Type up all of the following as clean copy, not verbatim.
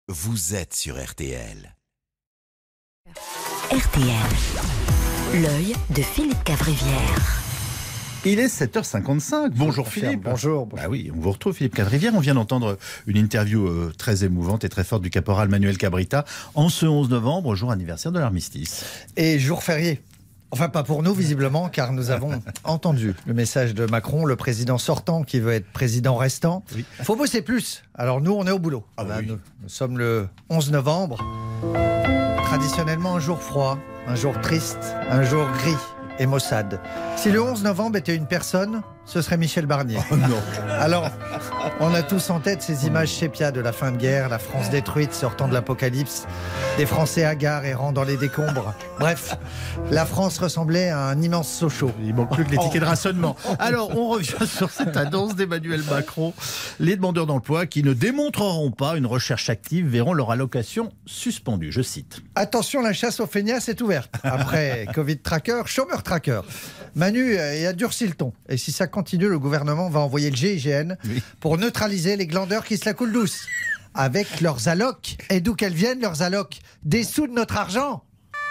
Vous êtes sur RTL. RTL, l'œil de Philippe Cavrivière. Il est 7h55. Bonjour Philippe. Bonjour. Bah oui, on vous retrouve Philippe Cavrivière. On vient d'entendre une interview très émouvante et très forte du caporal Manuel Cabrita en ce 11 novembre, jour anniversaire de l'armistice. Et jour férié. Enfin, pas pour nous, visiblement, car nous avons entendu le message de Macron, le président sortant qui veut être président restant. Il faut bosser plus. Alors nous, on est au boulot. Nous sommes le 11 novembre. Traditionnellement, un jour froid, un jour triste, un jour gris et maussade. Si le 11 novembre était une personne, ce serait Michel Barnier. Oh non. Alors, on a tous en tête ces images sépia de la fin de guerre, la France détruite sortant de l'apocalypse, des Français hagards errant dans les décombres. Bref, la France ressemblait à un immense Sochaux. Il manque plus que les tickets de rationnement. Alors, on revient sur cette annonce d'Emmanuel Macron. Les demandeurs d'emploi qui ne démontreront pas une recherche active verront leur allocation suspendue. Je cite. Attention, la chasse aux feignasses est ouverte. Après Covid Tracker, Chômeur Tracker. Manu a durci le ton. Et si ça continue, le gouvernement va envoyer le GIGN pour neutraliser les glandeurs qui se la coulent douce. Avec leurs allocs. Et d'où qu'elles viennent, leurs allocs? Des sous de notre argent.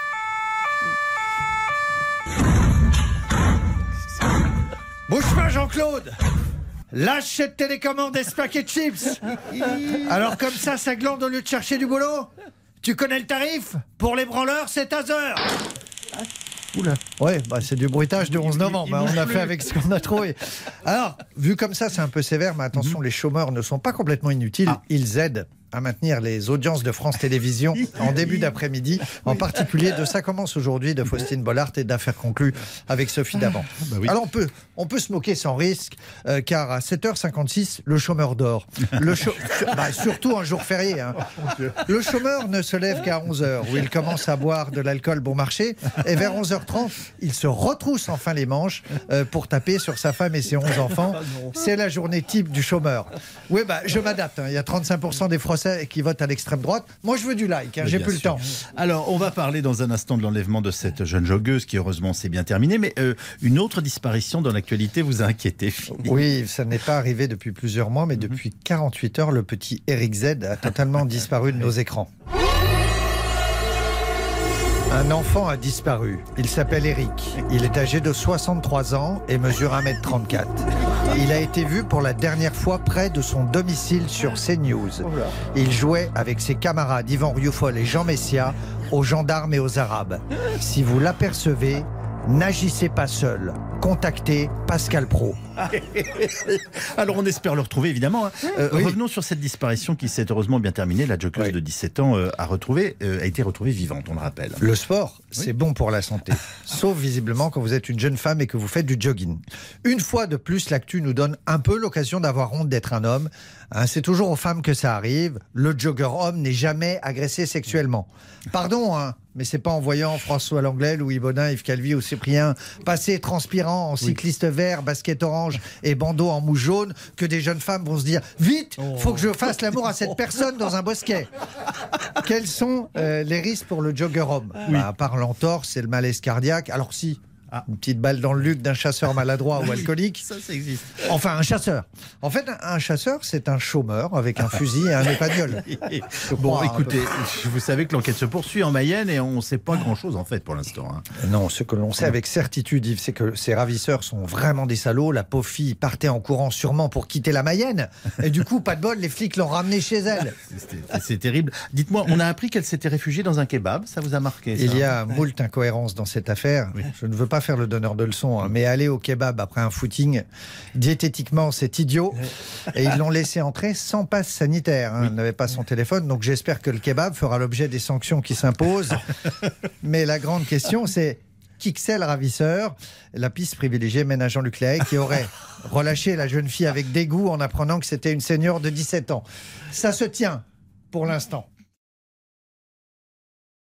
Bouge pas, Jean-Claude. Lâche cette télécommande et ce paquet de chips. Alors comme ça glande au lieu de chercher du boulot. Tu connais le tarif? Pour les branleurs, c'est à heure. Oula. Ouais, c'est du bruitage du 11 novembre. On a fait avec ce qu'on a trouvé. Alors, vu comme ça, c'est un peu sévère, mais attention, les chômeurs ne sont pas complètement inutiles. Ils aident à maintenir les audiences de France Télévisions en début d'après-midi. En particulier de Ça commence aujourd'hui de Faustine Bollard et d'Affaires conclues avec Sophie Davant. Alors on peut se moquer sans risque, car à 7h56, le chômeur dort. Surtout un jour férié. Hein. Le chômeur ne se lève qu'à 11h, où il commence à boire de l'alcool bon marché, et vers 11h30, il se retrousse enfin les manches pour taper sur sa femme et ses 11 enfants. C'est la journée type du chômeur. Oui, je m'adapte. Hein. Il y a 35% des Français qui votent à l'extrême droite. Moi, je veux du like, j'ai plus le temps. Alors, on va parler dans un instant de l'enlèvement de cette jeune joggeuse qui, heureusement, s'est bien terminée. Mais une autre disparition dans l'actualité vous a inquiété, Philippe. Oui, ça n'est pas arrivé depuis plusieurs mois, mais depuis 48 heures, le petit Eric Z a totalement disparu de nos écrans. Un enfant a disparu. Il s'appelle Eric. Il est âgé de 63 ans et mesure 1m34. Il a été vu pour la dernière fois près de son domicile sur CNews. Il jouait avec ses camarades Yvan Rioufol et Jean Messia aux gendarmes et aux arabes. Si vous l'apercevez, n'agissez pas seul. Contactez Pascal Praud. Alors on espère le retrouver évidemment. Revenons sur cette disparition qui s'est heureusement bien terminée. La joggeuse de 17 ans a été retrouvée vivante, on le rappelle. Le sport, c'est bon pour la santé. Sauf visiblement quand vous êtes une jeune femme et que vous faites du jogging. Une fois de plus, l'actu nous donne un peu l'occasion d'avoir honte d'être un homme. C'est toujours aux femmes que ça arrive. Le jogger homme n'est jamais agressé sexuellement. Pardon, mais c'est pas en voyant François Langlais, Louis Baudin, Yves Calvi ou Cyprien passer transpirant en cycliste vert, basket orange et bandeau en mouche jaune que des jeunes femmes vont se dire « Vite, faut que je fasse l'amour à cette personne dans un bosquet ». Quels sont les risques pour le jogger homme? À part l'entorse et le malaise cardiaque, alors si... Une petite balle dans le luc d'un chasseur maladroit ou alcoolique. Ça existe. Enfin, un chasseur. En fait, un chasseur, c'est un chômeur avec un fusil et un épagnol. Écoutez, vous savez que l'enquête se poursuit en Mayenne et on ne sait pas grand-chose en fait pour l'instant. Non, ce que l'on sait avec certitude, Yves, c'est que ces ravisseurs sont vraiment des salauds. La pauvre fille partait en courant sûrement pour quitter la Mayenne. Et du coup, pas de bol, les flics l'ont ramenée chez elle. C'est terrible. Dites-moi, on a appris qu'elle s'était réfugiée dans un kebab. Ça vous a marqué, ça? Il y a moult incohérences dans cette affaire. Je ne veux pas faire le donneur de leçons, mais aller au kebab après un footing, diététiquement, c'est idiot. Et ils l'ont laissé entrer sans passe sanitaire. Il n'avait pas son téléphone, donc j'espère que le kebab fera l'objet des sanctions qui s'imposent. Mais la grande question, c'est qui que c'est le ravisseur? La piste privilégiée mène à Jean-Luc Lahaye qui aurait relâché la jeune fille avec dégoût en apprenant que c'était une senior de 17 ans. Ça se tient pour l'instant.